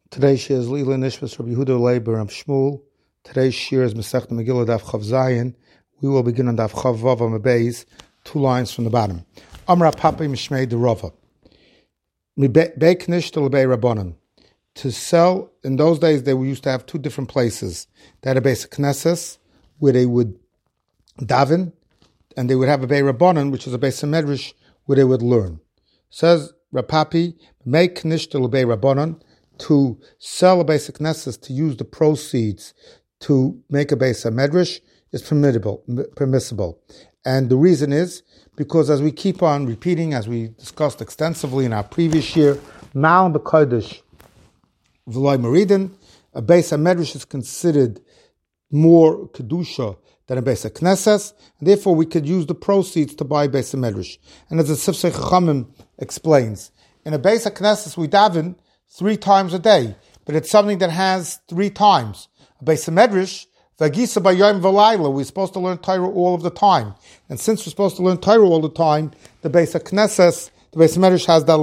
Today's shir is Lila Nishmas Rabbi Yehuda Leiber Rav Shmuel. Today's shir is Masechta Megillah Daf Chav Zayin. We will begin on Daf Chav Vav Amabeis, 2 lines from the bottom. Amra Papi Mishmei de Rava. Beiknish to Lebei Rabbanon. To sell, in those days they used to have 2 different places. They had a base of Knesses, where they would daven, and they would have a Bei Rabbanon, which is a base of Medrash, where they would learn. Says Rapapi, Beiknish to Lebei Rabbanon. To sell a basic Knesses, to use the proceeds to make a base medrash is permissible. And the reason is because, as we keep on repeating, as we discussed extensively in our previous year, Ma'al B'Kodesh V'loi Meridin, a base medrash is considered more kedusha than a base of Knesses, and therefore we could use the proceeds to buy a base medrash. And as the Sifsei Chachamim explains, in a base of Knesses we daven 3 times a day, but it's something that has 3 times. A Beis Medrash, Vagisa Bayom V'Layla, we're supposed to learn Torah all of the time. And since we're supposed to learn Torah all the time, the Beis Knesses, the Beis Medrash has that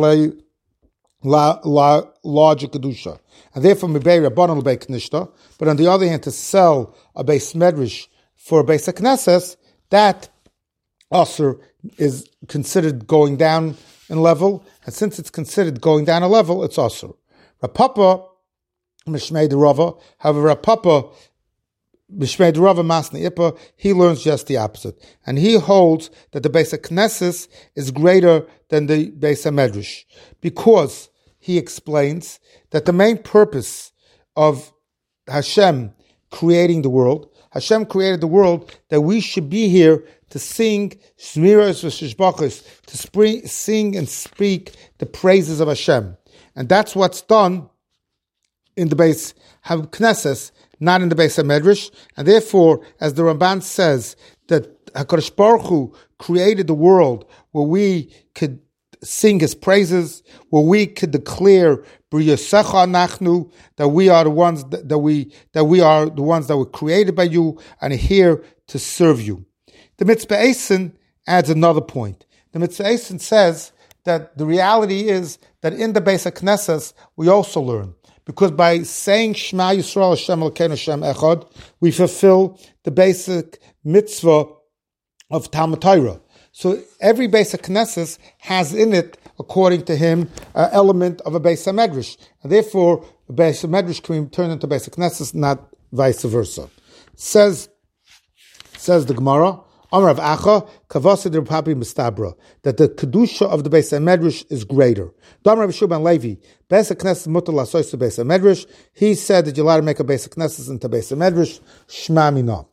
larger Kedusha. And therefore, Mibei Rabbanon L'Bei Knishta, but on the other hand, to sell a Beis Medrash for a Beis Knesses, that also is considered going down in level, and since it's considered going down a level, it's also. Rapapa Mishmei de Rava, however, Rapapa Mishmei de Rava Masni Ipa, he learns just the opposite, and he holds that the Beis Knesses is greater than the Beis Medrash, because he explains that the main purpose of Hashem creating the world, Hashem created the world that we should be here to sing Shmiras v'Shishbachos, to sing and speak the praises of Hashem. And that's what's done in the Beis Knesses, not in the Beis Medrash. And therefore, as the Ramban says, that HaKadosh Baruch Hu created the world where we could sing His praises, where we could declare B'Yosecha Nachnu, that we are the ones that we are the ones that were created by you and are here to serve you. The Mitzvah Eisen adds another point. The Mitzvah Eisen says that the reality is that in the Beis Knesses we also learn, because by saying Shema Yisrael Hashem Elokeinu Hashem Echad, we fulfill the basic mitzvah of Talmud Torah. So every Beis Knesses has in it, according to him, an element of a Beis Medrash, and therefore a Beis Medrash can be turned into Beis Knesses, not vice versa. Says the Gemara, Amar of Acha, Kavasa de Papi Mistabra, that the Kedusha of the Beis Medrash is greater. Damar Rav Shuban Levi, Beis Knesses Mutar Lasois to Beis Medrash, he said that you're allowed to make a Beis Knesses into Beis Medrash, Shma Mina.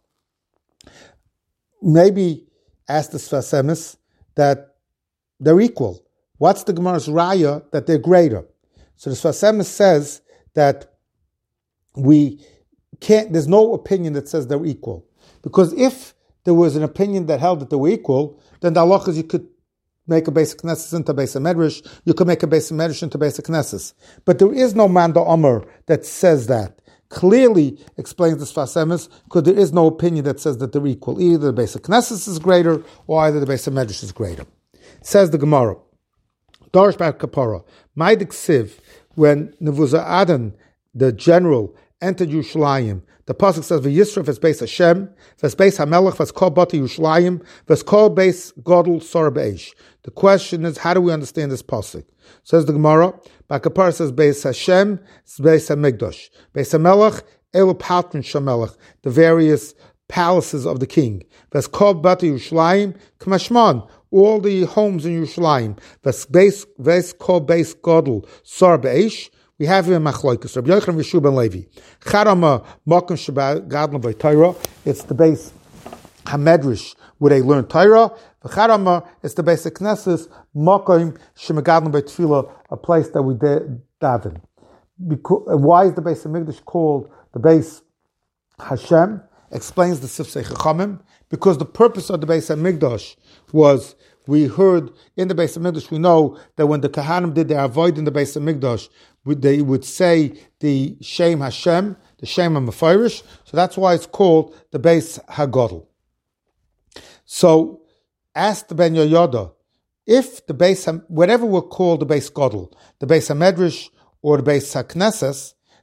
Maybe ask the Sfas Emes that they're equal. What's the Gemara's raya that they're greater? So the Sfas Emes says that there's no opinion that says they're equal. Because if there was an opinion that held that they were equal, then the halach is you could make a Beis Knesses into Beis Medrash, you could make a Beis Medrash into Beis Knesses. But there is no Manda Omer that says that. Clearly explains the Sfas Emes, because there is no opinion that says that they're equal. Either the Beis Knesses is greater, or either the Beis Medrash is greater. Says the Gemara, Darish Bar Kapara, Maidik Siv, when Nebuchadnezzar, the general, entered Yerushalayim, the pasuk says, "V'Yisraf es beis Hashem, v'es beis Hamelech, v'es kol bati Yerushalayim, v'es kol beis Godel sor be'esh." The question is, how do we understand this pasuk? Says the Gemara, Bakapar says, "Beis Hashem, beis Hamikdash, beis Hamelech, elu patron shamelech," the various palaces of the king. V'es kol bati Yerushalayim, k'mashman, all the homes in Yerushalayim. V'es kol beis Godel sor be'esh. We have here in Machloikus, Rabbi Yochanan V'Shu ben Levi. Charama Makom Sheba Gadlan by Torah. It's the Beis Hamedrash where they learn Torah. V'Charama it's the Beis Knesses Makom Sheba Gadlan by Tefillah, a place that we daven. Why is the Beis Hamikdash called the Beis Hashem? Explains the Sifsei Chachamim. Because the purpose of the Beis Hamikdash was, we heard in the Beis Hamikdash, we know that when the Kahanim did their avoid in the Beis Hamikdash, they would say the Shem Hashem, the Shem HaMefarish, so that's why it's called the Beis HaGodel. So, ask the Ben Yoyada, if the Beis, whatever we're called the Beis Godel, the Beis HaMedrash or the Beis HaKnesses,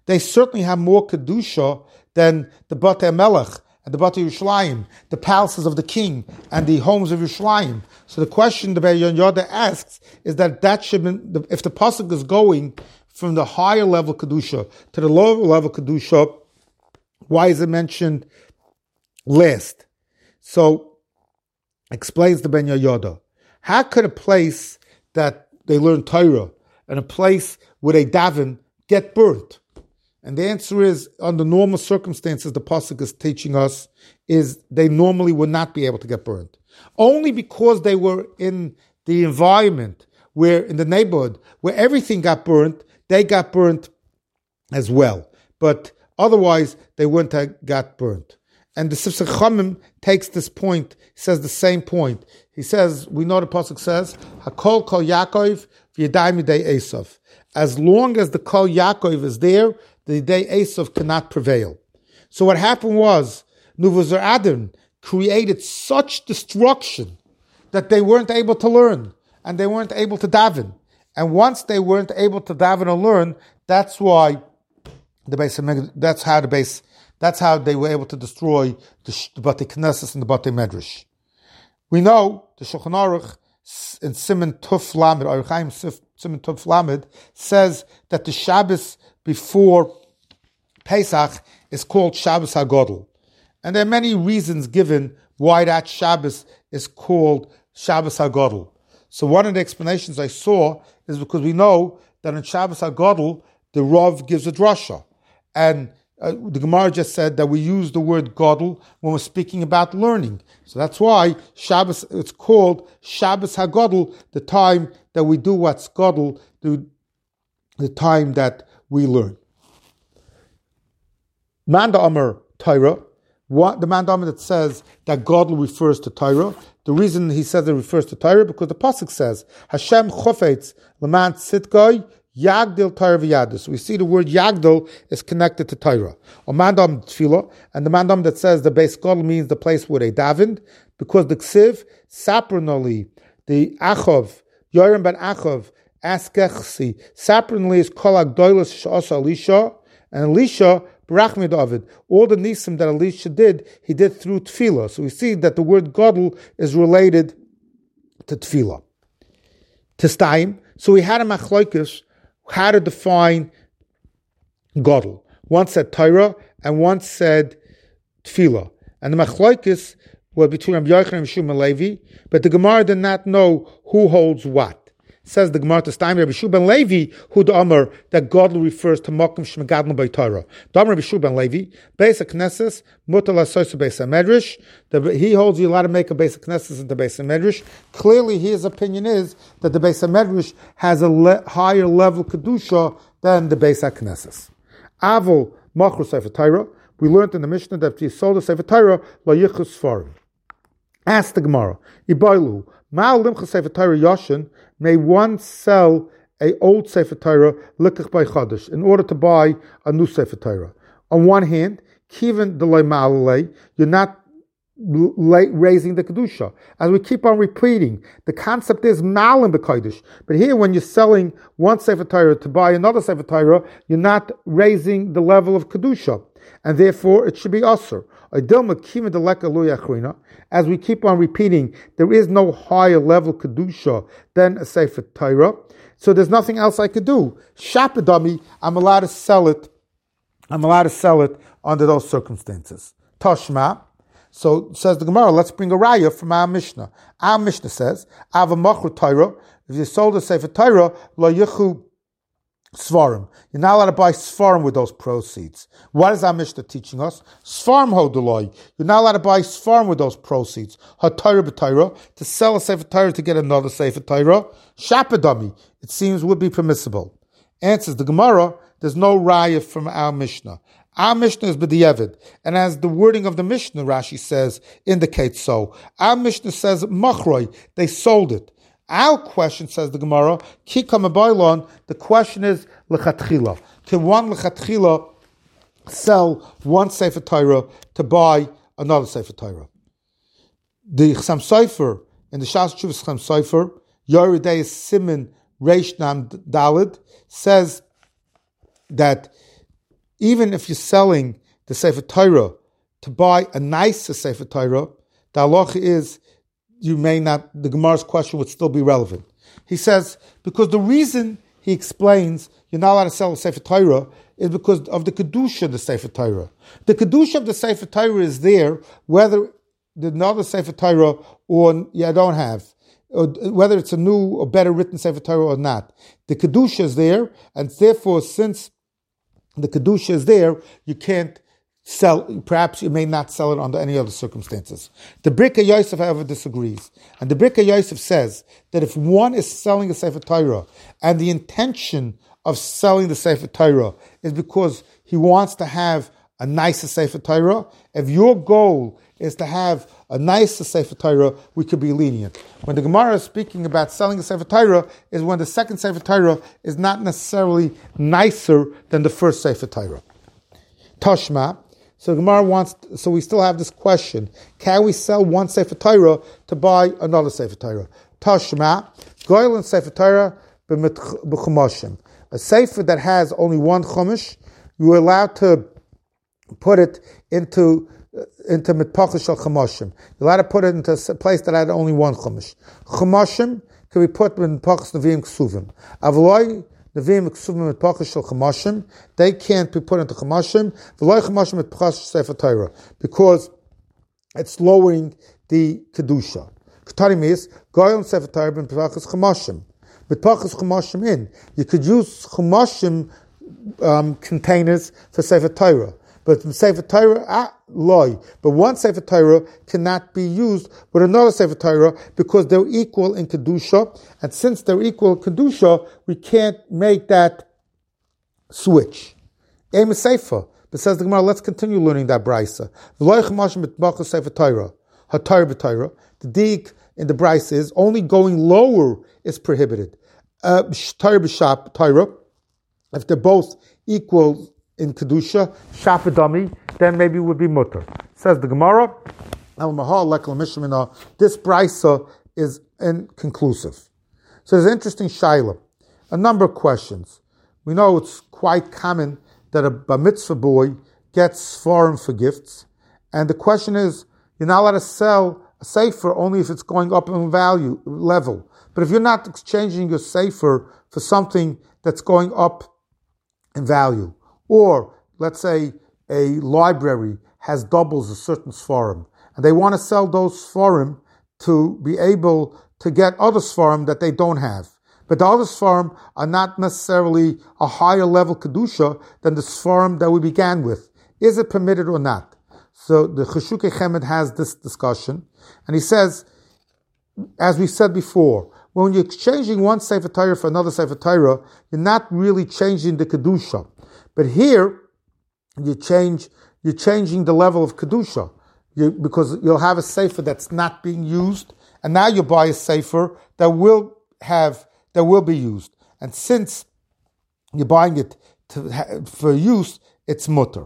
they certainly have more Kedusha than the Batei Melech and the Batei Yerushalayim, the palaces of the king and the homes of Yerushalayim. So the question the Ben Yehoyada asks is that should be, if the pasuk is going from the higher level Kedusha to the lower level Kedusha, why is it mentioned last? So explains the Ben Yehoyada. How could a place that they learn Torah and a place where they daven get burnt? And the answer is, under normal circumstances, the pasuk is teaching us, is they normally would not be able to get burnt. Only because they were in the environment, where in the neighborhood, where everything got burnt, they got burnt as well. But otherwise, they wouldn't have got burnt. And the Sifsei Chachamim takes this point, says the same point. He says, we know the pasuk says, Hakol kol Yaakov v'yadai midei Esav. As long as the kol Yaakov is there, the day Esav cannot prevail. So what happened was, Nuvuzar Adam created such destruction that they weren't able to learn, and they weren't able to daven. And once they weren't able to daven or learn, that's why that's how they were able to destroy the Batei Knesset and the Batei Medrash. We know the Shulchan Aruch in Siman Tuf Lamed, Orach Chaim Siman Tuf Lamed, says that the Shabbos before Pesach is called Shabbos HaGodel. And there are many reasons given why that Shabbos is called Shabbos HaGodel. So one of the explanations I saw is because we know that on Shabbos HaGodel, the Rav gives a drasha. And the Gemara just said that we use the word Godel when we're speaking about learning. So that's why Shabbos, it's called Shabbos HaGodel, the time that we do what's Godel, the time that we learn. Manda Amar Torah, the Manda Amar that says that Godel refers to Torah, the reason he says it refers to Torah, because the pasuk says, Hashem chofetz leman tzidkoi Yagdil Torah v'yadus. We see the word Yagdil is connected to Torah. Or Mandam Tefillah, and the Mandam that says the base Godel means the place where they davened, because the Ksiv, Sapranoli, the Achov, Yoram ben Achov, Askechsi, Sapranoli is Kol Agdoilos Sh'asa Elisha, and Elisha, Barachmid Ovid. All the Nisim that Elisha did, he did through Tefillah. So we see that the word Godel is related to Tefillah. Testaim. So we had a Machlokes how to define Godel. One said Torah, and one said Tefillah. And the Machlokes were between Rabbi Yochanan and Shimon Levi, but the Gemara did not know who holds what. Says the Gemara to Stein, Rabbi Shimon Levi, who the Amar, that Godel refers to Mokum Shmegadlon by Torah. The Amar Rabbi Shimon Levi, Beis HaKnesses, Mutar Lasois Beis HaMedrash. He holds you're allowed to make a Beis HaKnesses into Beis HaMedrash. Clearly, his opinion is that the Beis HaMedrash has a higher level Kedusha than the Beis HaKnesses. Avol Machur Sefer Torah. We learned in the Mishnah that if you sold a Sefer Torah, Lo Yichus Farim. Ask the Gemara, Ibailu, Ma'al Limcha Sefer Torah Yoshin, may one sell a old Sefer Torah likach by Chodesh in order to buy a new Sefer Torah? On one hand, Kivan Delay Ma'alei, you're not raising the Kedusha. As we keep on repeating, the concept is Ma'alim B'Kodesh. But here, when you're selling one Sefer Torah to buy another Sefer Torah, you're not raising the level of Kedusha. And therefore, it should be Asur. As we keep on repeating, there is no higher level Kedusha than a Sefer Torah. So there's nothing else I could do. Shapadami, I'm allowed to sell it. I'm allowed to sell it under those circumstances. Tashma. So says the Gemara, let's bring a raya from our Mishnah. Our Mishnah says, Ava Machru Torah, if you sold a Sefer Torah, Lo Yichu Svarim. You're not allowed to buy Svarim with those proceeds. What is our Mishnah teaching us? Svarim Hodoloi. You're not allowed to buy Svarim with those proceeds. HaTorah b'Torah, to sell a Sefer Torah to get another Sefer Torah. Shapadami, it seems would be permissible. Answers the Gemara, there's no raya from our Mishnah. Our Mishnah is b'di'evid, and as the wording of the Mishnah, Rashi says, indicates so. Our Mishnah says machroi, they sold it. Our question, says the Gemara, kikam abaylon, the question is lechatchila. Can one lechatchila sell one Sefer Torah to buy another Sefer Torah? The Chassam Sofer, in the Shas Tshuvas Chassam Sofer, Yoredei Simin Reish Nam Dalid, says that even if you're selling the Sefer Torah to buy a nicer Sefer Torah, the halacha is you may not, the Gemara's question would still be relevant. He says, because the reason he explains you're not allowed to sell a Sefer Torah is because of the Kedusha of the Sefer Torah. The Kedusha of the Sefer Torah is there whether the another Sefer Torah or you don't have, or whether it's a new or better written Sefer Torah or not. The Kedusha is there, and therefore since the Kedusha is there, you can't sell, perhaps you may not sell it under any other circumstances. The Birkei Yosef, however, disagrees. And the Birkei Yosef says that if one is selling a Sefer Torah and the intention of selling the Sefer Torah is because he wants to have a nicer Sefer Torah, if your goal is to have a nicer Sefer Torah, we could be lenient. When the Gemara is speaking about selling a Sefer Torah is when the second Sefer Torah is not necessarily nicer than the first Sefer Torah. Tashma. So the Gemara wants, so we still have this question. Can we sell one Sefer Torah to buy another Sefer Torah? Tashma, Goyal and Sefer Torah b'chumashim. A Sefer that has only one chumash, you're allowed to put it into mitpachas shel chumashim. You're allowed to put it into a place that had only one chumash. Chumashim can be put in mitpachas neviim ksuvim. Avloi Nevi'im Ksuvim Mitpachas Shel Chamashim, they can't be put into Chamashim, V'loi Chamashim Mitpachas Sefer Torah, because it's lowering the Kedusha. Ketarim is, Goyim Sefer Torah Mitpachas Chamashim. Mitpachas Chamashim in. You could use Chamashim containers for Sefer Torah. But Sefer Torah, loy. But one Sefer Torah cannot be used with another Sefer Torah because they're equal in Kedusha. And since they're equal in Kedusha, we can't make that switch. Aim is Sefer. But says the Gemara, let's continue learning that Brisa. Sefer Torah. HaTorah the dig in the Brisa is only going lower is prohibited. Torah b'shap Torah, if they're both equal in Kedusha, Shafadami, then maybe it would be mutter. Says the Gemara, this Brisa is inconclusive. So there's an interesting shaila. A number of questions. We know it's quite common that a bar mitzvah boy gets sforim for gifts, and the question is, you're not allowed to sell a sefer only if it's going up in value level. But if you're not exchanging your sefer for something that's going up in value, or let's say a library has doubles a certain sforim, and they want to sell those sforim to be able to get other sforim that they don't have. But the other sforim are not necessarily a higher level kedusha than the sforim that we began with. Is it permitted or not? So the Cheshukei Chemed has this discussion, and he says, as we said before, when you're exchanging one Sefer Torah for another Sefer Torah, you're not really changing the kedusha. But here, you're changing the level of kedusha, because you'll have a sefer that's not being used, and now you buy a sefer that will be used. And since you're buying it for use, it's mutter.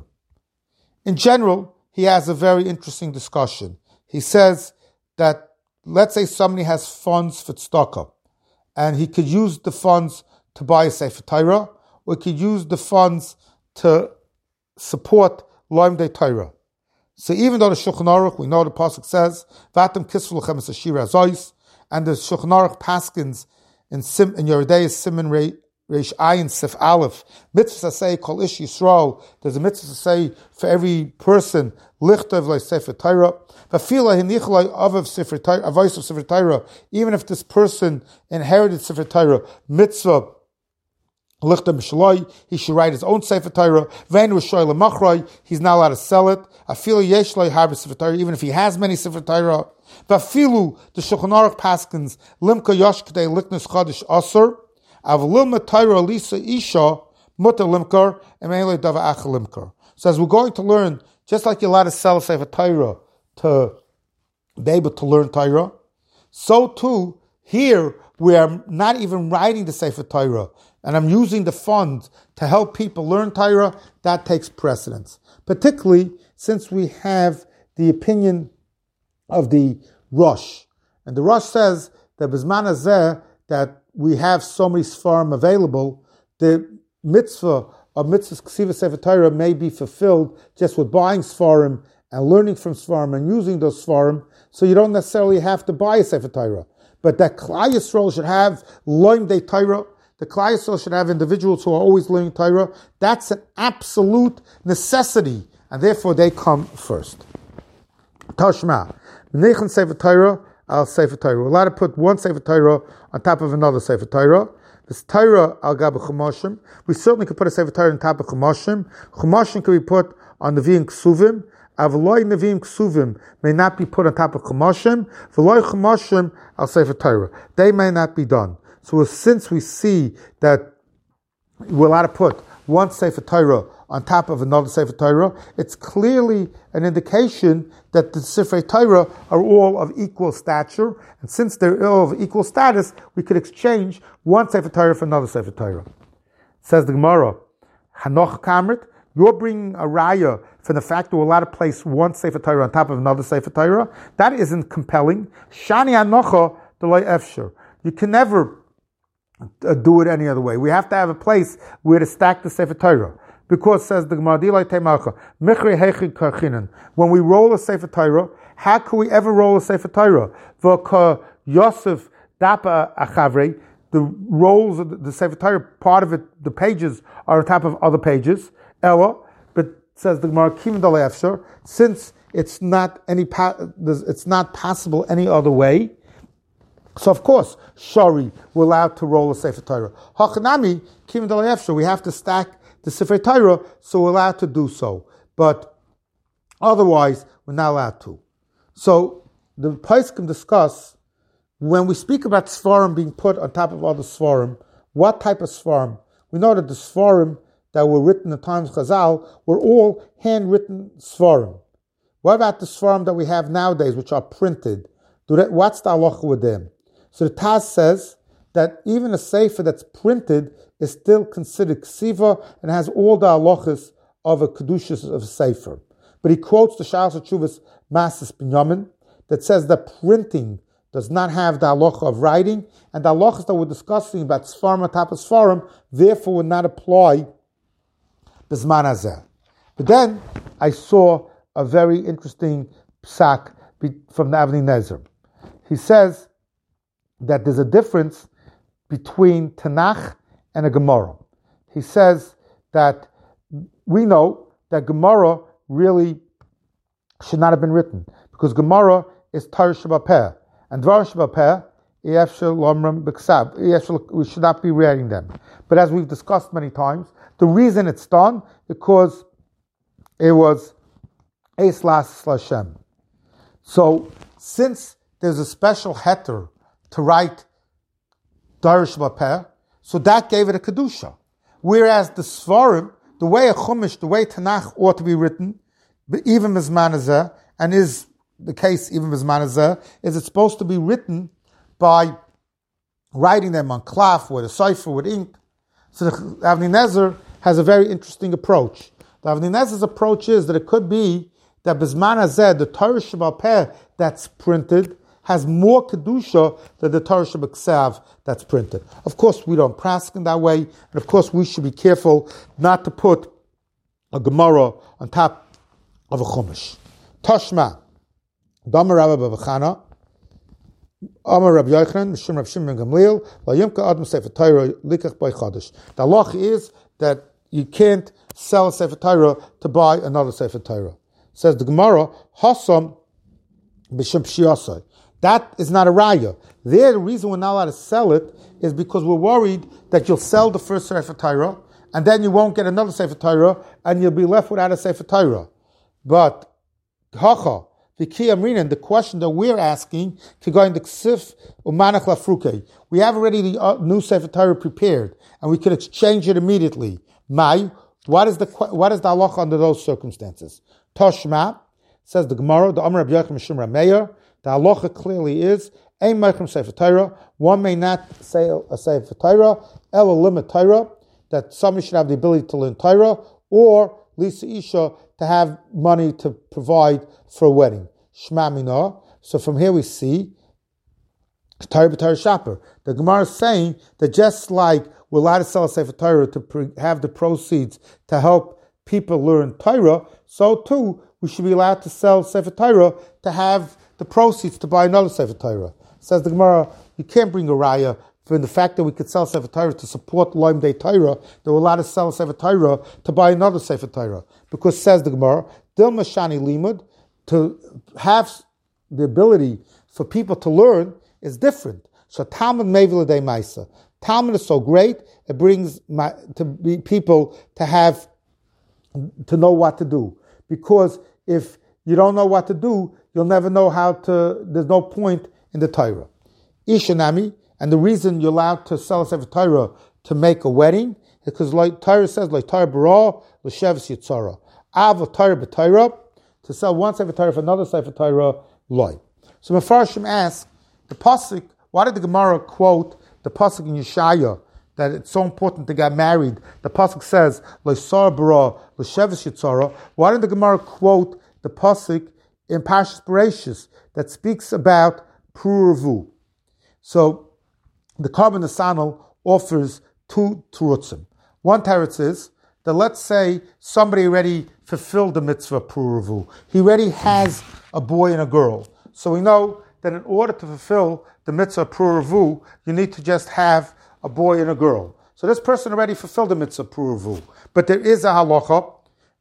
In general, he has a very interesting discussion. He says that, let's say somebody has funds for tzedakah, and he could use the funds to buy a sefer Torah, or he could use the funds to support Loimdei Torah. So even though the Shulchan Aruch, we know the pasuk says, "Vatem kisvu lechem es ashira azois," and the Shulchan Aruch paskins in Yeridei Siman Reish Ayin Sif Aleph, mitzvah say kol ish Yisrael. There's a mitzvah say for every person lichtov like sefer Torah. V'afila hinichloi avav sefer Torah, avos of sefer Torah. Even if this person inherited sefer Torah, mitzvah lichtov b'shaloi, he should write his own sefer Torah. V'enu shoyle machroi, he's not allowed to sell it. Afila yeshloi harbe sefer Torah, even if he has many sefer Torah. V'afilu the Shulchan Aruch paskins limka yoshkdei liknus chadish asur. Avlilma Torah lisa isha mutter limkar and me'elei dava acha limkar. So as we're going to learn, just like you're allowed to sell a sefer Torah to be able to learn Torah, so too here we are not even writing the sefer Torah, and I'm using the funds to help people learn Torah. That takes precedence, particularly since we have the opinion of the Rosh, and the Rosh says that Bizman Hazeh, that we have so many Sfarim available, the mitzvah of mitzvahs ksiva Sefer Torah may be fulfilled just with buying Sfarim and learning from Sfarim and using those Sfarim, so you don't necessarily have to buy a Sefer Torah. But that Klal Yisrael should have Loim De Torah, the Klal Yisrael should have individuals who are always learning Torah. That's an absolute necessity, and therefore they come first. Tashma. Menachem Sefer Torah al Sefer Torah. We're allowed to put one Sefer Torah on top of another Sefer Torah. This Torah al Gab Chumashim. We certainly could put a Sefer Torah on top of Chumashim. Chumashim could be put on Nevi'im Ksuvim. Avloi Nevi'im Ksuvim may not be put on top of Chumashim. V'loi Chumashim al Sefer Torah. They may not be done. So since we see that we're allowed to put one Sefer Torah on top of another Sefer Torah, it's clearly an indication that the Sefer Torah are all of equal stature, and since they're all of equal status, we could exchange one Sefer Torah for another Sefer Torah. Says the Gemara, Hanoch Kamrit, you're bringing a raya from the fact that we're allowed to place one Sefer Torah on top of another Sefer Torah. That isn't compelling. Shani Hanocha D'Loi Efshar. You can never do it any other way. We have to have a place where to stack the Sefer Torah. Because, says the Gemara, when we roll a Sefer Torah, how can we ever roll a Sefer Torah? Yosef Dapa Achavre, the rolls of the Sefer Torah, part of it, the pages are on top of other pages. Ella, but says the Gemara, since it's not possible any other way. So of course, Shari, we're allowed to roll a Sefer Torah. Hachanami, Kim Efshar, we have to stack the Sefer Torah, so we're allowed to do so. But otherwise, we're not allowed to. So the Poskim discuss, when we speak about Sfarim being put on top of other Sfarim, what type of Sfarim? We know that the Sfarim that were written in the times of Chazal were all handwritten Sfarim. What about the Sfarim that we have nowadays, which are printed? What's the halacha with them? So the Taz says that even a sefer that's printed is still considered ksiva and has all the halachas of a kedushas of a sefer. But he quotes the Sha'as HaTshuvas Masis Binyamin that says that printing does not have the halacha of writing, and the halachas that we're discussing about Sfarim on top of Sfarim therefore would not apply B'zman Hazeh. But then I saw a very interesting psak from the Avnei Nezer. He says that there's a difference between Tanakh and a Gemara. He says that we know that Gemara really should not have been written, because Gemara is Torah Sheba'al Peh, and Dvar Sheba'al Peh, we should not be writing them. But as we've discussed many times, the reason it's done because it was Eis Las Lashem. So since there's a special heter to write Darish Bapeh, so that gave it a kedusha. Whereas the Sfarim, the way a Chumash, the way Tanakh ought to be written, even Mizman Hazeh, and is the case even Mizman Hazeh, is it's supposed to be written by writing them on cloth with a cipher with ink. So the Avnei Nezer has a very interesting approach. The Avnei Nezer's approach is that it could be that B'zman Hazeh, the Torah Sheba'al Peh that's printed, has more kedusha than the Torah Sheba'Ksav that's printed. Of course, we don't prask in that way, and of course, we should be careful not to put a Gemara on top of a Chumash. Tashma, Damar Rabba Bavachana, Amar Rabbi Yochanan, Mishum Rav Shimon ben Gamliel, La Yimka Adam Sefer Torah Likach by Chodesh. The halach is that you can't sell a Sefer Torah to buy another Sefer Torah. Says the Gemara, Hasam B'Shem Pshiyasai. That is not a raya. There, the reason we're not allowed to sell it is because we're worried that you'll sell the first Sefer Torah, and then you won't get another Sefer Torah, and you'll be left without a Sefer Torah. But, Hacha, V'ki Amrinan, the question that we're asking, Kigoyin D'Ksif Umanach Lafruke. We have already the new Sefer Torah prepared, and we can exchange it immediately. Mai, what is the halacha under those circumstances? Toshma, says the Gemara, the Amar Rabbi Yochanan Mishum Rav Meir, the halacha clearly is, Ein Meichem Sefer Torah, one may not say a Sefer Torah, Ela Limit Torah, that somebody should have the ability to learn Torah, or Lisa Isha, to have money to provide for a wedding. Shma Minah. So from here we see, Torah B'Torah Shaper. The Gemara is saying that just like we're allowed to sell a Sefer Torah to have the proceeds to help people learn Torah, so too we should be allowed to sell Sefer Torah to have the proceeds to buy another Sefer Torah. Says the Gemara, you can't bring a raya for the fact that we could sell Sefer Torah to support Loim Day Torah, that we're allowed to sell Sefer Torah to buy another Sefer Torah. Because says the Gemara, Dilma Shani Limud, to have the ability for people to learn is different. So Talmud Mevila De Maisa. Talmud is so great, it brings people to know what to do. Because if you don't know what to do, you'll never know there's no point in the Torah. Ishanami, and the reason you're allowed to sell a Sefer Torah to make a wedding is because like Torah says, like Torah bara, l'sheves yitzara. Av Torah b'Torah, to sell one Sefer Torah for another Sefer Torah, loy. So Mefarshim asks, the pasuk, why did the Gemara quote the pasuk in Yeshaya that it's so important to get married? The pasuk says, l'sar bara, l'sheves yitzara. Why did the Gemara quote the pasuk in Parshas Bereishis that speaks about Pruruvu? So the Karban Nesanel offers two terutzim. One teretz is that let's say somebody already fulfilled the mitzvah Pruruvu. He already has a boy and a girl. So we know that in order to fulfill the mitzvah Pruruvu, you need to just have a boy and a girl. So this person already fulfilled the mitzvah Pruruvu. But there is a halacha,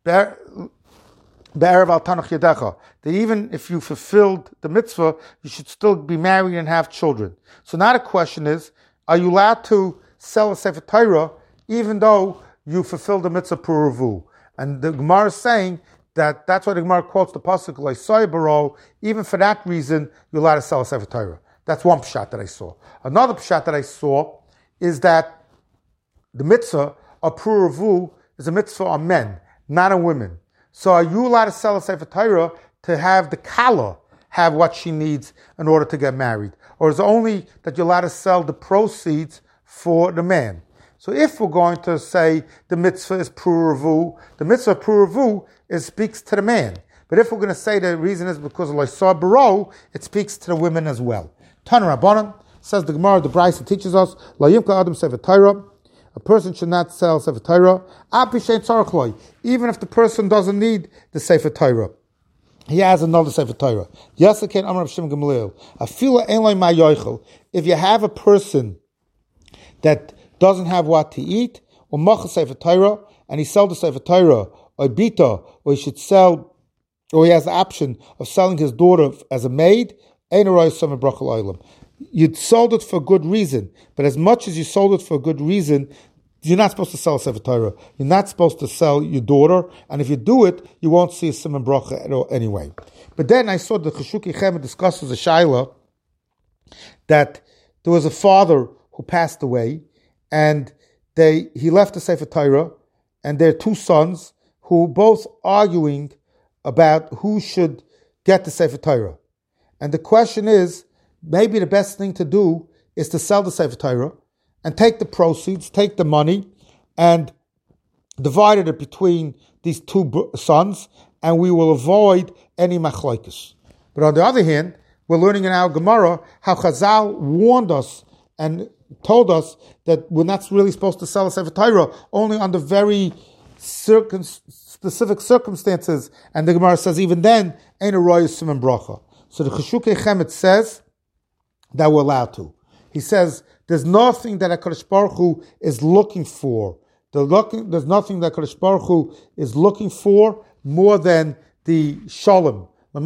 Be'erev al Tanach Yedecha, that even if you fulfilled the mitzvah, you should still be married and have children. So now the question is, are you allowed to sell a Sefer Torah even though you fulfilled the mitzvah Pruruvu? And the Gemara is saying that that's why the Gemara quotes the pasuk like Soybaro. Even for that reason, you're allowed to sell a Sefer Torah. That's one pshat that I saw. Another pshat that I saw is that the mitzvah of Pruruvu is a mitzvah on men, not on women. So are you allowed to sell a Sefer Torah to have the kala have what she needs in order to get married? Or is it only that you're allowed to sell the proceeds for the man? So if we're going to say the mitzvah is Pruruvu, the mitzvah Pruruvu speaks to the man. But if we're going to say the reason is because of Loisar Baro, it speaks to the women as well. Tan Rabbanan, says the Gemara, the Brisa teaches us, La Yimka Adam Sefer Torah, a person should not sell Sefer Torah, even if the person doesn't need the Sefer Torah. He has another Sefer Torah. If you have a person that doesn't have what to eat, and he sells the Sefer Torah, or bita, or he should sell, or he has the option of selling his daughter as a maid, you sold it for good reason, but as much as you sold it for good reason, you're not supposed to sell Sefer Torah. You're not supposed to sell your daughter, and if you do it, you won't see a simon bracha anyway. But then I saw the Cheshuki Chemed discusses a shaila that there was a father who passed away, and he left the Sefer Torah, and their two sons who both arguing about who should get the Sefer Torah. And the question is, maybe the best thing to do is to sell the Sefer Torah and take the proceeds, take the money, and divide it between these two sons, and we will avoid any machlokes. But on the other hand, we're learning in our Gemara how Chazal warned us and told us that we're not really supposed to sell a Sefer Torah, only under very specific circumstances. And the Gemara says even then, ain't a royal siman bracha. So the Cheshukei Chemet says that we're allowed to. He says there's nothing that HaKadosh Baruch Hu is looking for. There's nothing that HaKadosh Baruch Hu is looking for more than the shalom. And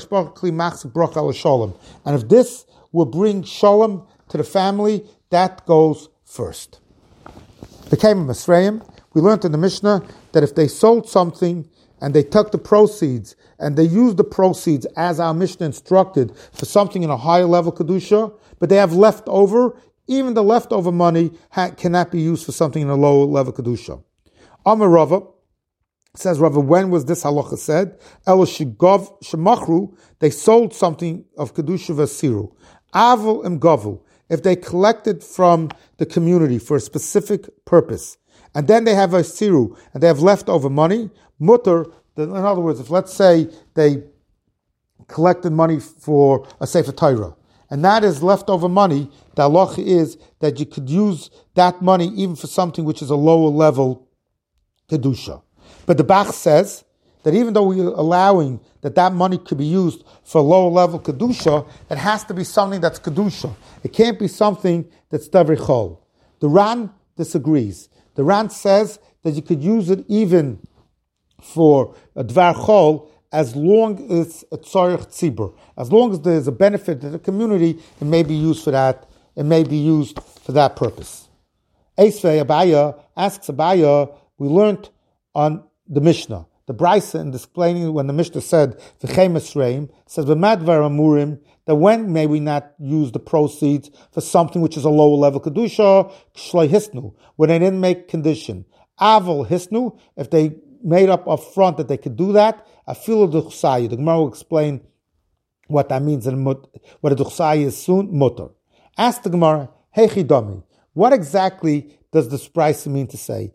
if this will bring shalom to the family, that goes first. They came in Misraim. We learned in the Mishnah that if they sold something and they took the proceeds and they used the proceeds as our Mishnah instructed for something in a higher level Kedusha, but they have left over, even the leftover money cannot be used for something in a lower level Kedusha. Amar Rava, says Rava, when was this halacha said? El shigov shemachru, they sold something of Kedusha v'asiru. Avul im gavu, if they collected from the community for a specific purpose, and then they have a siru, and they have leftover money, mutter, in other words, if let's say they collected money for a Sefer Torah, and that is leftover money. The halacha is that you could use that money even for something which is a lower level kedusha. But the Bach says that even though we're allowing that money could be used for lower level kedusha, it has to be something that's kedusha. It can't be something that's davar chol. The Ran disagrees. The Ran says that you could use it even for a dvar chol as long as a tzorich tzibur, as long as there's a benefit to the community, it may be used for that. It may be used for that purpose. Eisvei Abaya asks Abaya, we learned on the Mishnah, the Brisa, in explaining when the Mishnah said v'chein esreim, says v'madvar amurim, that when may we not use the proceeds for something which is a lower level kedusha, shloi hisnu, when they didn't make condition. Aval hisnu, if they made up front that they could do that, afilu duchsayu. The Gemara will explain what that means and what a duchsayu is soon, mutter. Ask the Gemara, Heichi Domi, what exactly does this Brisa mean to say?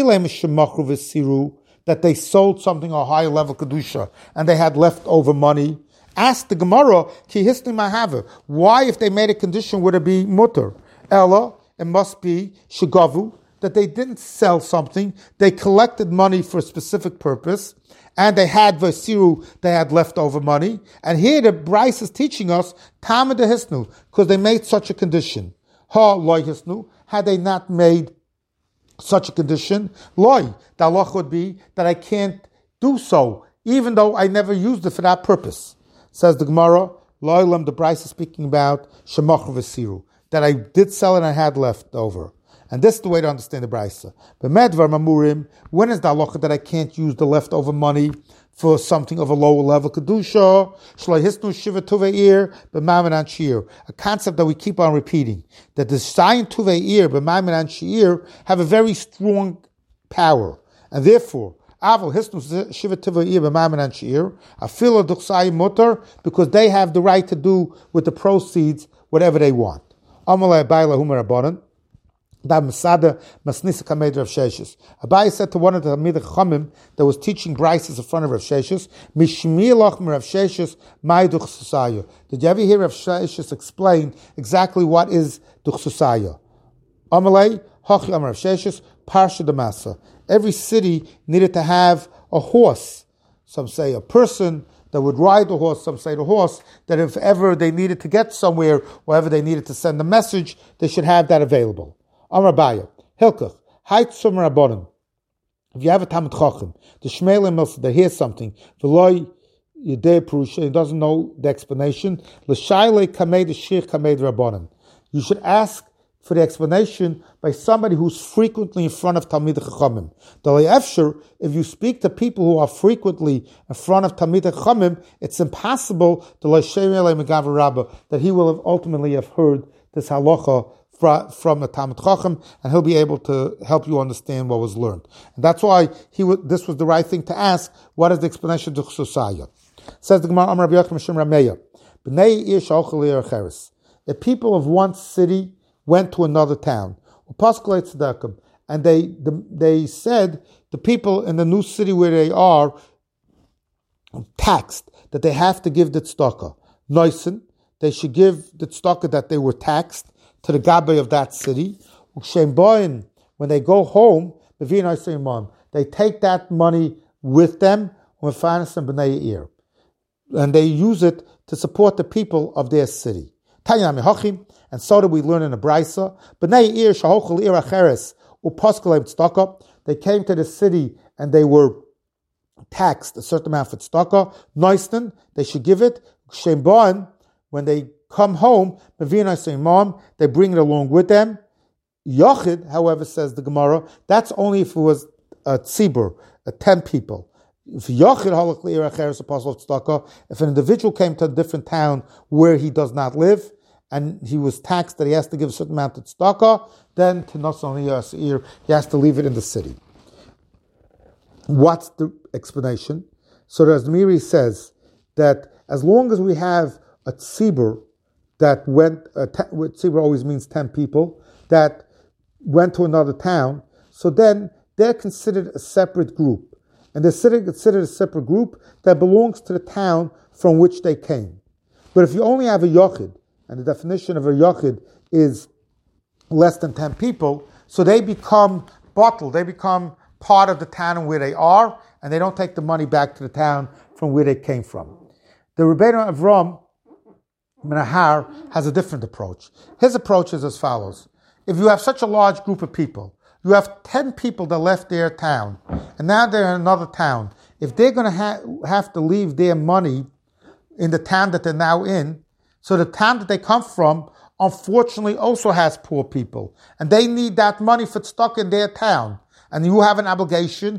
That they sold something a higher level kedusha and they had leftover money. Ask the Gemara, Ki hisni mahava, why, if they made a condition, would it be mutter? Ella, it must be shagavu, that they didn't sell something, they collected money for a specific purpose, and they had vasiru, they had leftover money. And here the Bryce is teaching us tamid hisnu, because they made such a condition. Ha loy hisnu, had they not made such a condition, loy, the halach would be that I can't do so, even though I never used it for that purpose. Says the Gemara, loylam, the Bryce is speaking about shemach vasiru, that I did sell it and I had leftover. And this is the way to understand the Brisa. But medvar mamurim, when is the halacha that I can't use the leftover money for something of a lower level kedusha? Shloi hisnu shiva tuveir b'mamen an shiur. A concept that we keep on repeating, that the shayin tuveir b'mamen an shiur have a very strong power, and therefore aval hisnu shiva tuveir b'mamen an shiur afilo duchsai mutar, because they have the right to do with the proceeds whatever they want. Amalei bayla humer abonon. Abai said to one of the Talmidei Chachamim that was teaching Brises in front of Rav Sheshes, did you ever hear Rav Sheshes explain exactly what is duchsusaya? Amalei, Hachi Amar Rav Sheshes, Parsha Damasa. Every city needed to have a horse. Some say a person that would ride the horse, some say the horse, that if ever they needed to get somewhere, wherever they needed to send a message, they should have that available. Amar Baya, Hilkach, Heit Sumer Abonim. If you have a Talmid Chacham, the Shmeilim Milsa, that hears something, V'loi Yedei Perusha, he doesn't know the explanation, L'shailei Kameid Shich Kameid Rabbanim. You should ask for the explanation by somebody who's frequently in front of Talmidei Chachamim. If you speak to people who are frequently in front of Talmidei Chachamim, it's impossible that he will have ultimately have heard this halacha from a Talmid Chacham, and he'll be able to help you understand what was learned. And that's why this was the right thing to ask. What is the explanation to Chsusaya? Says the Gemara, Amar Rabbi Yochanan Shem Rameya, B'nei Ir Sha'ochel Ir Acheres. The people of one city went to another town, and they said the people in the new city where they are taxed that they have to give the tzedakah. Noisen, they should give the tzedakah that they were taxed to the Gabbai of that city. When they go home, they take that money with them, and they use it to support the people of their city. And so did we learn in the Brisa. They came to the city and they were taxed a certain amount for tzedakah. Noisten, they should give it. When they come home, they bring it along with them. Yochid, however, says the Gemara, that's only if it was a tzibur, 10 people. If Yochid halach le'ir acheres apostle of tzedakah, if an individual came to a different town where he does not live, and he was taxed that he has to give a certain amount of tzedakah, then to Nasan Yasir, he has to leave it in the city. What's the explanation? So the Azmiri says that as long as we have a tzibur that went, tzibur always means 10 people, that went to another town, so then they're considered a separate group. And they're considered a separate group that belongs to the town from which they came. But if you only have a yochid, and the definition of a yachid is less than 10 people, so they become bottled, they become part of the town where they are, and they don't take the money back to the town from where they came from. The Rebbeinu Avram Menahar has a different approach. His approach is as follows. If you have such a large group of people, you have 10 people that left their town, and now they're in another town. If they're going to have to leave their money in the town that they're now in, so the town that they come from, unfortunately, also has poor people, and they need that money for stock in their town. And you have an obligation,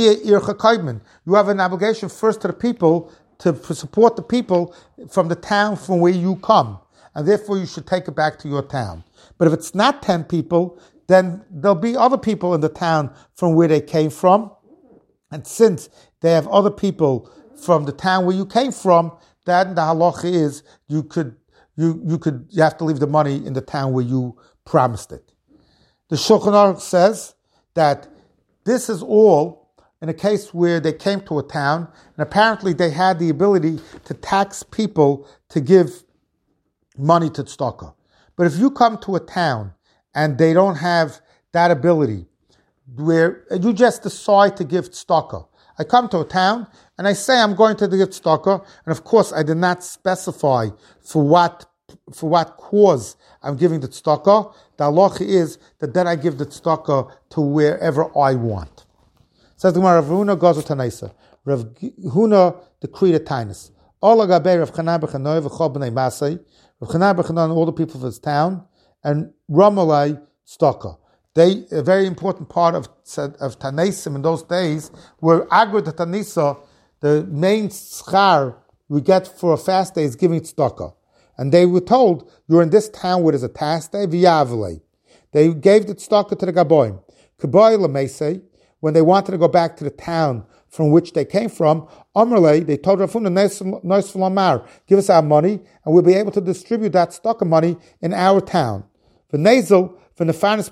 you have an obligation first to the people, to support the people from the town from where you come. And therefore you should take it back to your town. But if it's not 10 people, then there'll be other people in the town from where they came from. And since they have other people from the town where you came from, then the halacha is you have to leave the money in the town where you promised it. The Shulchan Aruch says that this is all in a case where they came to a town and apparently they had the ability to tax people to give money to tzedakah. But if you come to a town and they don't have that ability, where you just decide to give tzedakah. I come to a town and I say I'm going to give tzedakah, and of course I did not specify for what cause I'm giving the tzedakah. The halacha is that then I give the tzedakah to wherever I want. Says the Gemara, Rav Huna goes to Tanaisa. Rav Huna decreed a tainus. All agabe Rav Chanai b'Chanoi v'chol b'nei Masei. Rav Chanai b'Chanoi and all the people of his town, and Ramalai tzedakah. A very important part of Tanaisim in those days were Agro de Tanisa, the main schar we get for a fast day is giving tzedakah. And they were told, you're in this town where there's a fast day, v'yavlei. They gave the tzedakah to the Gaboim. Kaboy l'meisei, when they wanted to go back to the town from which they came from, Amrlei, they told Rav Huna, Nois v'lamar, give us our money, and we'll be able to distribute that tzedakah money in our town. V'nezel, we'll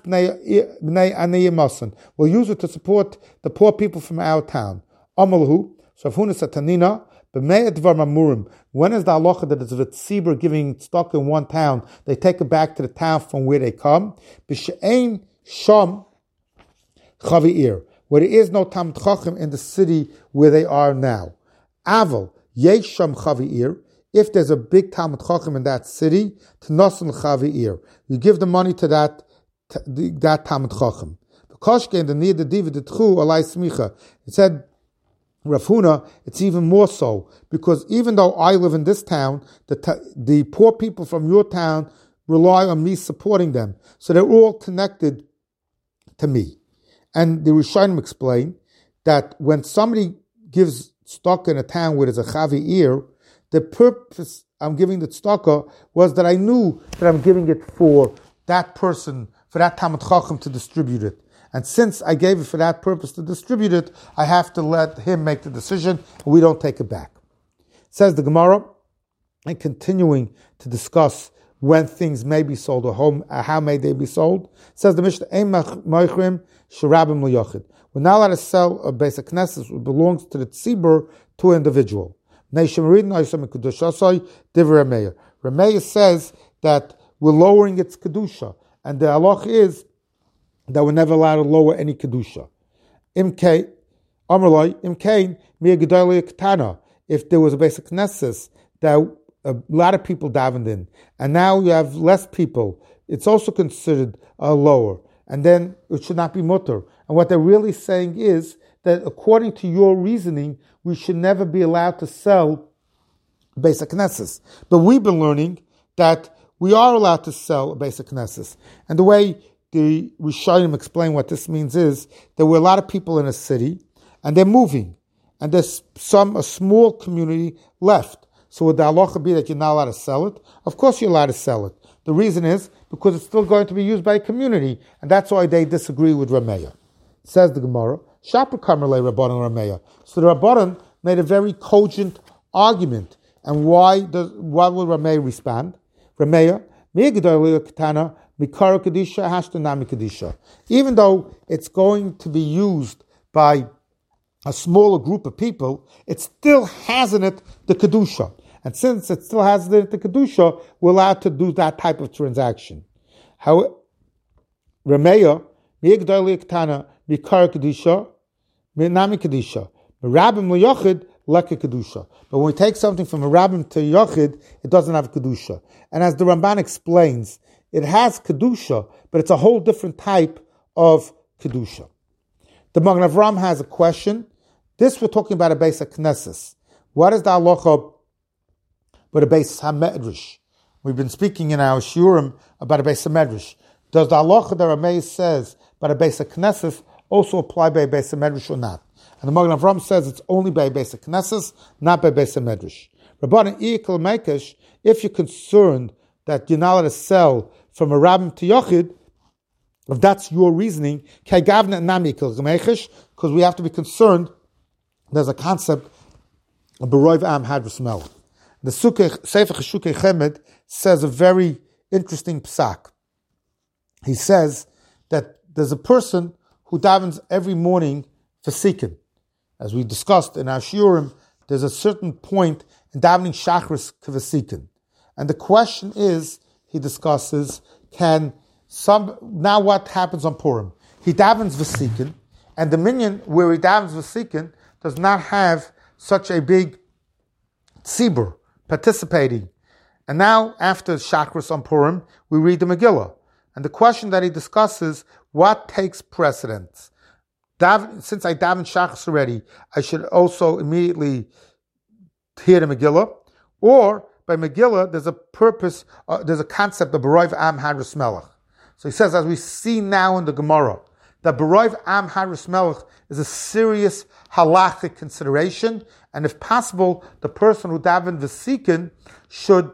use it to support the poor people from our town. Amalhu, so Rav Huna said, Tanina, when is the halacha that it's a tzibur giving stock in one town, they take it back to the town from where they come? B'she'ein sham chavi'ir, where there is no Talmid Chacham in the city where they are now. Aval, yesh sham chavi'ir, if there's a big Talmid Chacham in that city, t'nosan chavi'ir, you give the money to that Talmid Chacham. It said, Rav Huna, it's even more so, because even though I live in this town, the poor people from your town rely on me supporting them. So they're all connected to me. And the Rishonim explain that when somebody gives tzedakah in a town where there's a chavi'ir, the purpose I'm giving the tzedakah was that I knew that I'm giving it for that person, for that Talmid Chacham to distribute it. And since I gave it for that purpose to distribute it, I have to let him make the decision, and we don't take it back. Says the Gemara, and continuing to discuss when things may be sold or how may they be sold, says the Mishnah, we're not allowed to sell a basic knesset which belongs to the tzibur to an individual. Rameya says that we're lowering its kedusha, and the halach is that we're never allowed to lower any kedusha. If there was a basic knesset that a lot of people davened in, and now you have less people, it's also considered a lower, and then it should not be mutter. And what they're really saying is that according to your reasoning, we should never be allowed to sell basic knesses. But we've been learning that we are allowed to sell basic knesses. And the way the Rishonim explain what this means is there were a lot of people in a city, and they're moving, and there's a small community left. So would the halacha be that you're not allowed to sell it? Of course you're allowed to sell it. The reason is because it's still going to be used by a community, and that's why they disagree with Rameya. Says the Gemara, Shapur Kamerle Rabbanan Rameya. So the Rabbanan made a very cogent argument. And why will Rameya respond? Rameya, even though it's going to be used by a smaller group of people, it still has in it the kedusha. And since it still has the Kedusha, we're allowed to do that type of transaction. How Rameya, Mi'igdali Ktana, Mikar Kedusha, Minami Kedusha, Merabim L'Yochid, Leka Kedusha. But when we take something from a Rabbim to Yochid, it doesn't have Kedusha. And as the Ramban explains, it has Kedusha, but it's a whole different type of Kedusha. The Magen Avraham has a question. This we're talking about a base of Knesses. What is the halacha with a base HaMedrash? We've been speaking in our shiurim about a base HaMedrash. Does the halacha that Rameh says about a base of Knesses also apply by a base HaMedrash or not? And the Magen Avraham says it's only by a base of Knesses, not by a base HaMedrash. Rabbanan Iyikal Mekesh, if you're concerned that you're not allowed to sell from a Rabbim to Yochid, if that's your reasoning, because we have to be concerned, there's a concept of Beroiv Am Hadras Melech. The Sefer Cheshukei Chemed says a very interesting psak. He says that there's a person who davens every morning for Sikin. As we discussed in our shiurim, there's a certain point in davening Shachris Kavasikin. And the question is, he discusses, now what happens on Purim? He davens Vasikin, and the minyan where he davens Vasikin does not have such a big tzibur participating. And now, after Shachris on Purim, we read the Megillah. And the question that he discusses, what takes precedence? Since I daven Shachris already, I should also immediately hear the Megillah? Or, by Megillah, there's a purpose, there's a concept of Beroiv Am Hadras Melech. So he says, as we see now in the Gemara, that Beroiv Am Hadras Melech is a serious halachic consideration, and if possible, the person who davened Vasikin should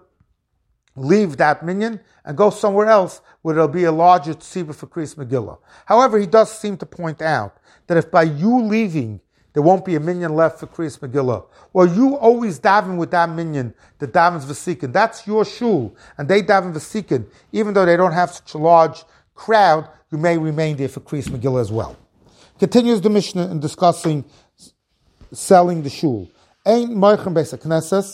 leave that minyan and go somewhere else where there'll be a larger tzibur for Kriyas Megillah. However, he does seem to point out that if by you leaving there won't be a minyan left for Kriyas Megillah, or you always daven with that minyan that davens Vasikin, that's your shul, and they daven Vasikin, even though they don't have such a large crowd, you may remain there for Kriyas Megillah as well. Continues the Mishnah in discussing selling the shul. Ein moichem beis haknesses,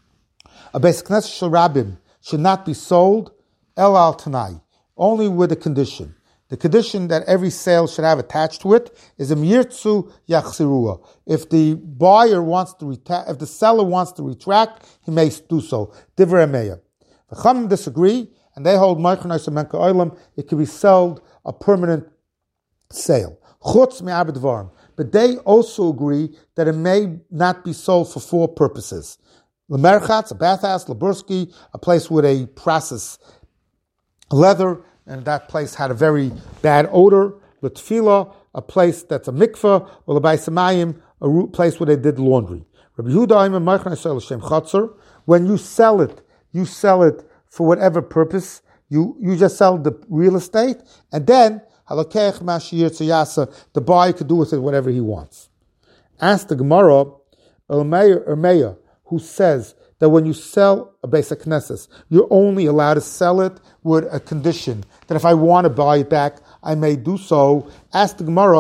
a beis haknesses shel Rabbim should not be sold el al tanai, only with a condition. The condition that every sale should have attached to it is a mirtzu yachzirua. If the buyer wants to if the seller wants to retract, he may do so. Divrei Meya. The Chachamim disagree, and they hold ma'ichanais menka oilam. It can be sold a permanent sale. Chutz me'arba dvarim. But they also agree that it may not be sold for four purposes. Lemerchatz, a bathhouse, Lebursky, a place with a process leather, and that place had a very bad odor. L'tfila, a place that's a mikveh, or l'bayis hamayim, a place where they did laundry. Rabbi Yehuda, when you sell it for whatever purpose. You just sell the real estate, and then the buyer could do with it whatever he wants. Ask the Gemara, Ermeya, who says that when you sell a Beis HaKnesses, you're only allowed to sell it with a condition that if I want to buy it back, I may do so. Ask the Gemara,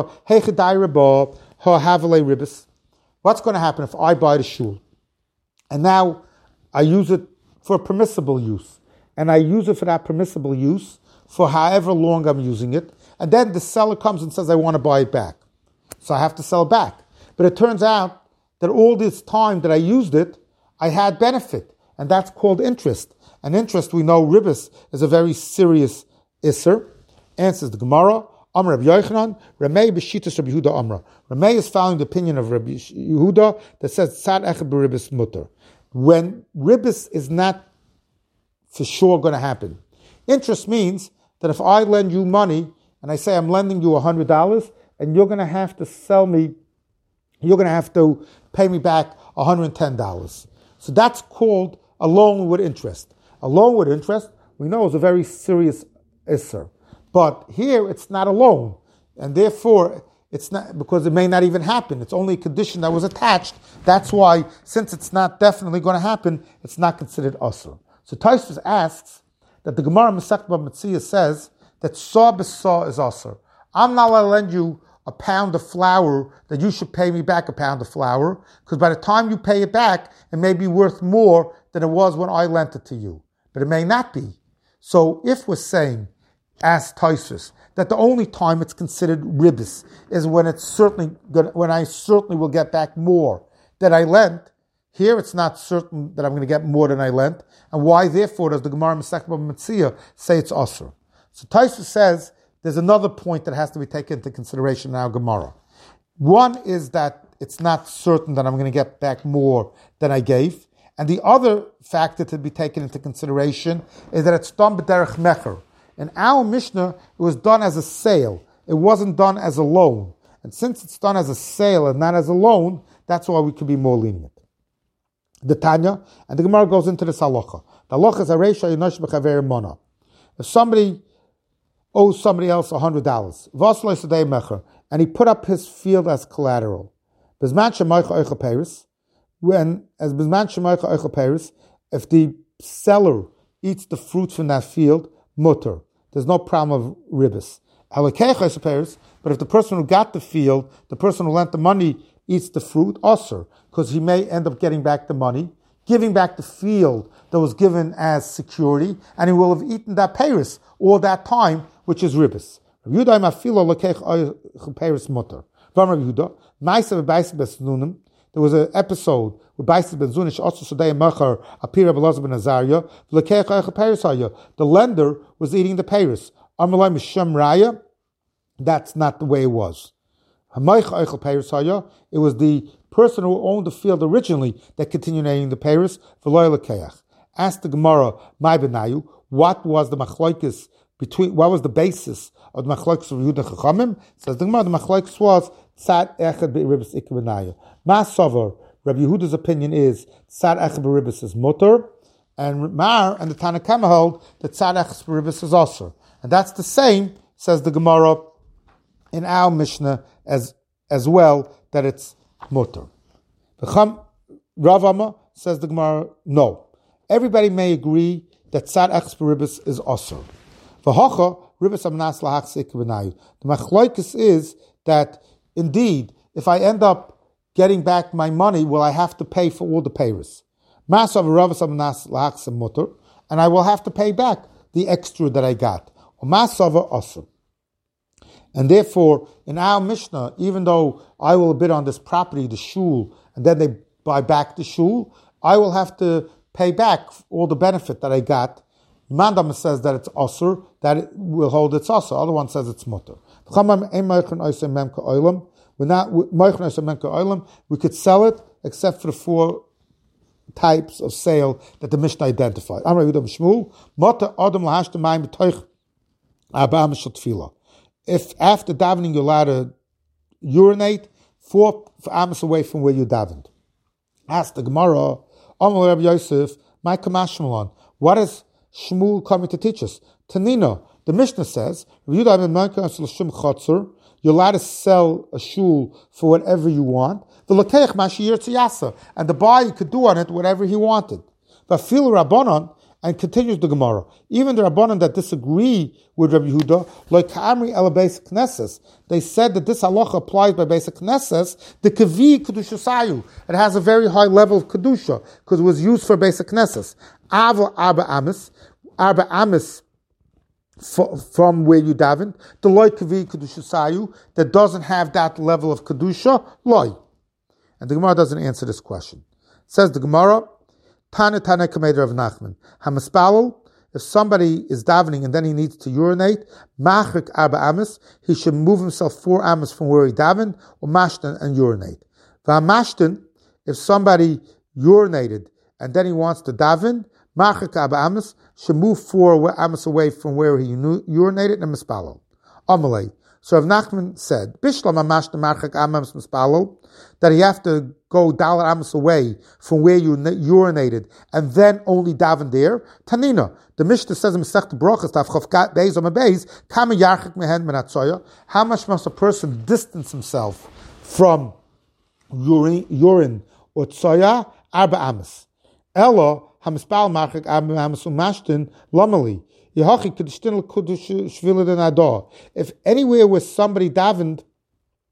what's going to happen if I buy the shul and now I use it for permissible use, and I use it for that permissible use for however long I'm using it, and then the seller comes and says I want to buy it back, so I have to sell it back. But it turns out that all this time that I used it, I had benefit, and that's called interest. And interest, we know, ribis is a very serious isser. Answers the Gemara, Amr Rabbi Yochanan, Ramei b'shitas Rabbi Yehuda Amra. Ramei is following the opinion of Rabbi Yehuda that says tzad echad b'ribis mutter. When ribis is not for sure going to happen. Interest means that if I lend you money and I say I'm lending you $100 and you're going to have to sell me, you're going to have to pay me back $110. So that's called a loan with interest. A loan with interest, we know, is a very serious isser. But here it's not a loan, and therefore it's not, because it may not even happen. It's only a condition that was attached. That's why, since it's not definitely going to happen, it's not considered usr. So Tosfos asks that the Gemara Masechta Bava Metzia says that saw b'saw is usr. I'm not allowed to lend you a pound of flour, that you should pay me back a pound of flour, because by the time you pay it back, it may be worth more than it was when I lent it to you. But it may not be. So if we're saying, as Tosfos, that the only time it's considered ribis is when it's when I certainly will get back more than I lent. Here it's not certain that I'm going to get more than I lent. And why, therefore, does the Gemara Masechta Bava Metzia say it's Asur? So Tosfos says there's another point that has to be taken into consideration in our Gemara. One is that it's not certain that I'm going to get back more than I gave. And the other factor to be taken into consideration is that it's done b'derech mecher. In our Mishnah, it was done as a sale. It wasn't done as a loan. And since it's done as a sale and not as a loan, that's why we could be more lenient. The Tanya, and the Gemara goes into this halacha. The halacha is Areisha Yinosh B'chaver Mona. If somebody owes somebody else $100, V'asloi Sadei Mecher, and he put up his field as collateral, B'zman Shemaycha Oicha Peris, if the seller eats the fruit from that field, mutter. There's no problem of ribis. But if the person who got the field, the person who lent the money, eats the fruit, osir, because he may end up getting back the money, giving back the field that was given as security, and he will have eaten that paris all that time, which is ribis. There was an episode with Baisa ben Zunish, also Sodei Mechar, Apira Belazar ben Azariah, the lender was eating the Paris. Amalai Mishem Raya, that's not the way it was. It was the person who owned the field originally that continued eating the Paris. Asked the Gemara, my benayu, what was the machlokes what was the basis of the machlokes of Yehuda Chachamim? Says the Gemara, the machlokes was Tzad Echad Be'iribis Ikbenayu. Masavar, Rabbi Yehuda's opinion is Tzad Echad Be'iribis is mutter, and Mar and the Tanna Kama hold that Tzad Echad Be'iribis is asur. And that's the same, says the Gemara, in our Mishnah as well, that it's mutter. Rav Amma, says the Gemara, no. Everybody may agree that Tzad Echad Be'iribis is asur. V'hocha, Ribis Amnas Lahachs Ikbenayu. The machlokes is that indeed, if I end up getting back my money, will I have to pay for all the payers? And I will have to pay back the extra that I got. And therefore, in our Mishnah, even though I will bid on this property, the shul, and then they buy back the shul, I will have to pay back all the benefit that I got. Mandam says that it's asur, that it will hold its asur. Other one says it's mutter. We're not we could sell it except for the 4 types of sale that the Mishnah identified. If after davening you're allowed to urinate 4 amos away from where you davened. Ask the Gemara, Rabbi Yosef, my kamashmalon, what is Shmuel coming to teach us? Tanina, the Mishnah says, you're allowed to sell a shul for whatever you want. And the buyer could do on it whatever he wanted. But fil Rabbanon, and continues the Gemara, even the Rabbanon that disagree with Rabbi Yehuda, like Kamri el Beis Knesses, they said that this halacha applies by Beis Knesses, the Kavi Kedusha Sayu. It has a very high level of Kedusha, because it was used for Beis Knesses. Arba Amis, from where you davened, the loy kavi kedusha sayu that doesn't have that level of kedusha loy, and the Gemara doesn't answer this question. Says the Gemara, Tana Kameder of Nachman Hamaspalul. If somebody is davening and then he needs to urinate, machrik arba amis, he should move himself 4 amis from where he davened, or mashtan and urinate. V'amashtan, if somebody urinated and then he wants to daven, machrik arba amis, should move 4 amos away from where he urinated and mispalel. Amalei. So Rav Nachman said, Bishlam amashta machrik amos mispalel, that you have to go dalar amos away from where you urinated and then only daven there. Tanina, the Mishnah says in Masechta Brachos, Tavchof Beis Amar Beis, Kama yarchik mehen min hatzoya. How much must a person distance himself from urine or tzoya? Arba amos. Ella hamispal machrik arba amos umashtin lamali. If anywhere where somebody davened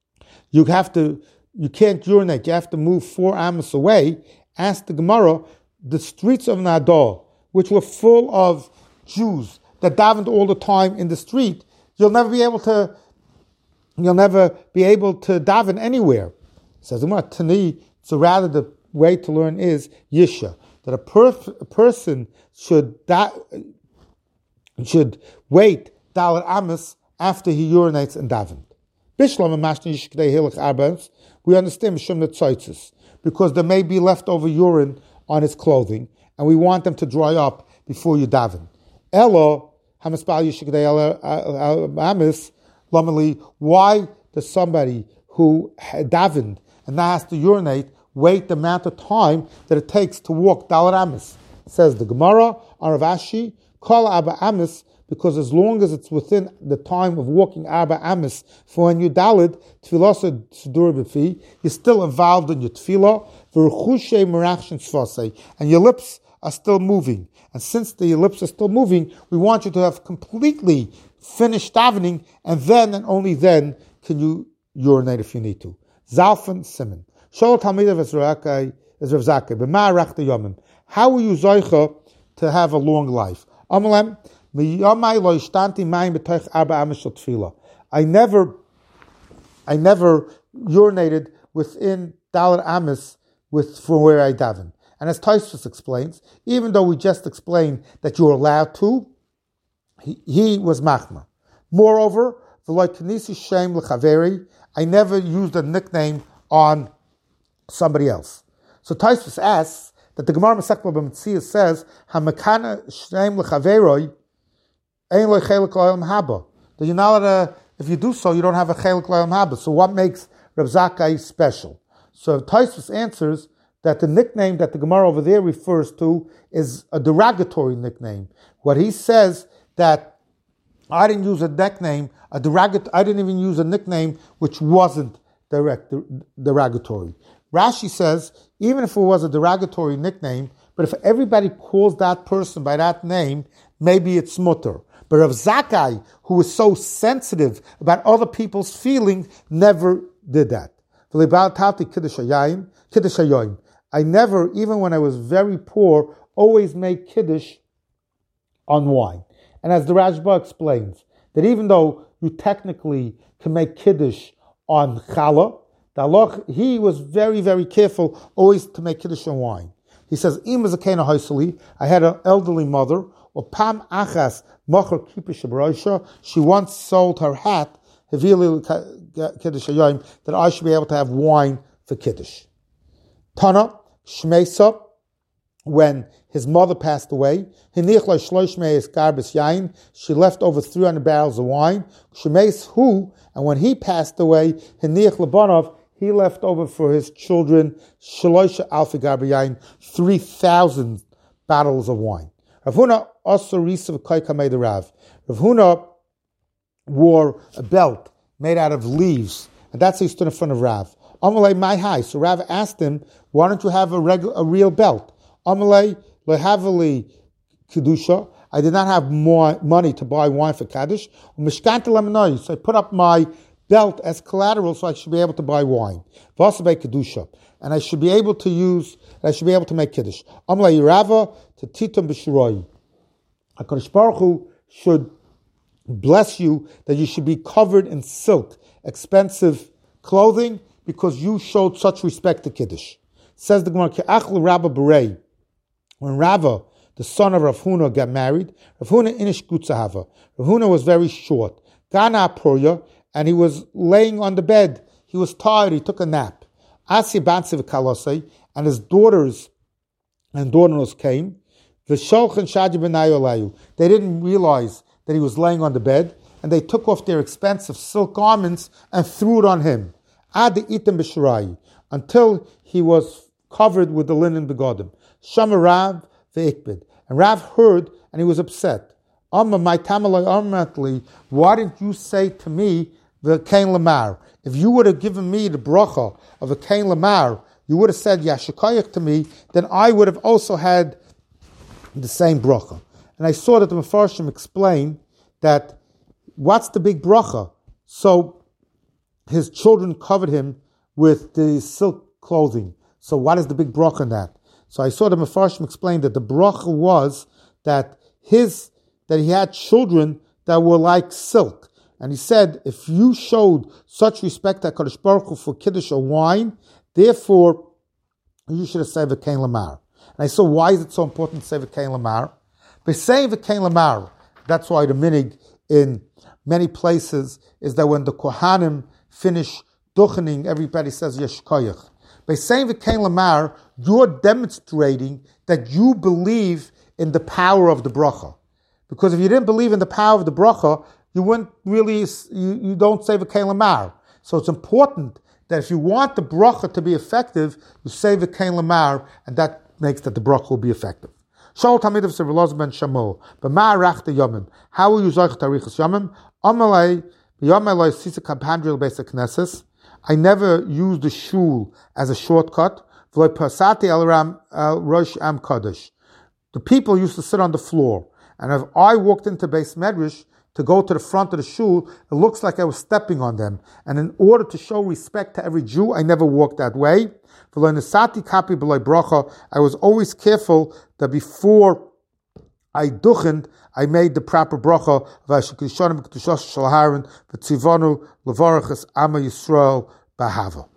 you can't urinate, you have to move 4 amos away. Asked the Gemara, the streets of Nador, which were full of Jews that davened all the time in the street, you'll never be able to daven anywhere. Says the Gemara, Tani, so rather the way to learn is Yisha, that a person should wait Dalet Amos after he urinates and davened. Bishlam and Mashni Yishkdei Hilach Arbans, we understand Mishum Netzoitzis, because there may be leftover urine on his clothing, and we want them to dry up before you daven. Elo, Hamaspal Yishkdei Amos, Lamali, why does somebody who davened and now has to urinate wait the amount of time that it takes to walk Dalet Amos? Says the Gemara, Aravashi, Kol Abba Amos, because as long as it's within the time of walking Arba Amos for when you Dalet, Tfilah Sudur B'fi, you're still involved in your Tfilah, V'ruchushe Merachshin Sfasei, and your lips are still moving. And since your lips are still moving, we want you to have completely finished davening, and then and only then can you urinate if you need to. Zalfan Simon. Shol Talmidav as Rav Zakkai, B'ma Rachta Yomim. How were you Zoicha to have a long life? Amalem, I never urinated within Dalet Amos from where I daven. And as Tosfos explains, even though we just explained that you're allowed to, he was machma. Moreover, I never used a nickname on somebody else. So Tosfos asks that the Gemara Masechta Bava Metzia says, "Hamakana shem lechaveroi ein lo chelik l'olam haba." That you're not allowed to, if you do so, you don't have a chelik l'olam haba. So what makes Rav Zakkai special? So Tosfos answers that the nickname that the Gemara over there refers to is a derogatory nickname. What he says that I didn't use a nickname, I didn't even use a nickname which wasn't derogatory. Rashi says, even if it was a derogatory nickname, but if everybody calls that person by that name, maybe it's mutter. But Rav Zakkai, who was so sensitive about other people's feelings, never did that. I never, even when I was very poor, always made kiddush on wine. And as the Rashba explains, that even though you technically can make kiddush on challah, he was very, very careful always to make kiddush on wine. He says, I had an elderly mother, she once sold her hat, that I should be able to have wine for kiddush. Tana, Shmeisa, when his mother passed away, she left over 300 barrels of wine. And when he passed away, he left over for his children 3,000 bottles of wine. Rav Huna also received Rav Huna wore a belt made out of leaves, and that's how he stood in front of Rav. Amalei my high. So Rav asked him, why don't you have a real belt? Amalei lehavali kedusha. I did not have more money to buy wine for kaddish. So I put up my belt as collateral so I should be able to buy wine. Vasabe kedusha, and I should be able to make kiddush. Amalei Rava to titum b'shiroi. HaKadosh Baruch Hu should bless you that you should be covered in silk, expensive clothing, because you showed such respect to Kiddush. Says the Gemara, Ke'achlu Rabba Berei. When Rava, the son of Rav Huna, got married, Rav Huna inish gutzahava. Rav Huna was very short. Gana Purya, and he was laying on the bed. He was tired, he took a nap. Asi Bansi v'kalosei, and his daughters and daughter-in-laws came. V'sholchen shadi b'nayu alayu. They didn't realize that he was laying on the bed, and they took off their expensive silk garments and threw it on him. Ad item b'shirai, until he was covered with the linen begodim. Shama Rav ve'ikbid. And Rav heard, and he was upset. Amma my tamalai armatli, why didn't you say to me the kain lamar? If you would have given me the bracha of a kain lamar, you would have said yashikayach to me, then I would have also had the same bracha. And I saw that the Mefarshim explained that what's the big bracha? So his children covered him with the silk clothing. So what is the big bracha in that? So I saw the Mefarshim explain that the bracha was that he had children that were like silk. And he said, if you showed such respect to HaKadosh Baruch Hu for Kiddush or wine, therefore you should have said V'kein Lamar. And I saw, why is it so important to say V'kein Lamar? By saying V'kein Lamar, that's why the minig in many places is that when the Kohanim finish duchening, everybody says Yesh Koyach. By saying V'kein Lamar, you're demonstrating that you believe in the power of the bracha. Because if you didn't believe in the power of the bracha, you wouldn't really, you don't say V'kein Lamar. So it's important that if you want the bracha to be effective, you say V'kein Lamar, and that makes that the bracha will be effective. Shaul Talmid of Seveloz ben Shamuel, B'ma arachta yomim. How will you zoich tarichas yomim? Amalei b'yomeloi sisa kabhandril beis hakneses. I never used the shul as a shortcut. V'loi pasati al rosh am kodesh. The people used to sit on the floor, and if I walked into Beis Medrash to go to the front of the shul, it looks like I was stepping on them. And in order to show respect to every Jew, I never walked that way. I was always careful that before I duchened, I made the proper bracha. V'ashikishonim k'tushos shel Aaron v'tzivonu levarachas Ama Yisrael b'hava.